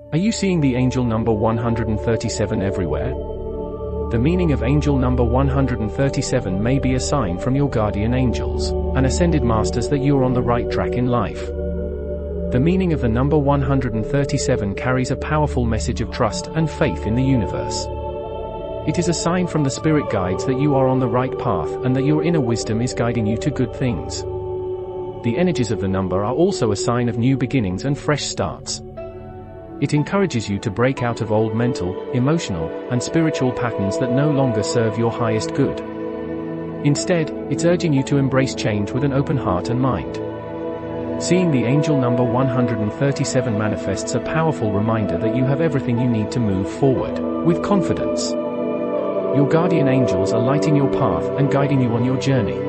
Are you seeing the angel number 137 everywhere? The meaning of angel number 137 may be a sign from your guardian angels and ascended masters that you are on the right track in life. The meaning of the number 137 carries a powerful message of trust and faith in the universe. It is a sign from the spirit guides that you are on the right path and that your inner wisdom is guiding you to good things. The energies of the number are also a sign of new beginnings and fresh starts. It encourages you to break out of old mental, emotional, and spiritual patterns that no longer serve your highest good. Instead, it's urging you to embrace change with an open heart and mind. Seeing the angel number 137 manifests a powerful reminder that you have everything you need to move forward with confidence. Your guardian angels are lighting your path and guiding you on your journey.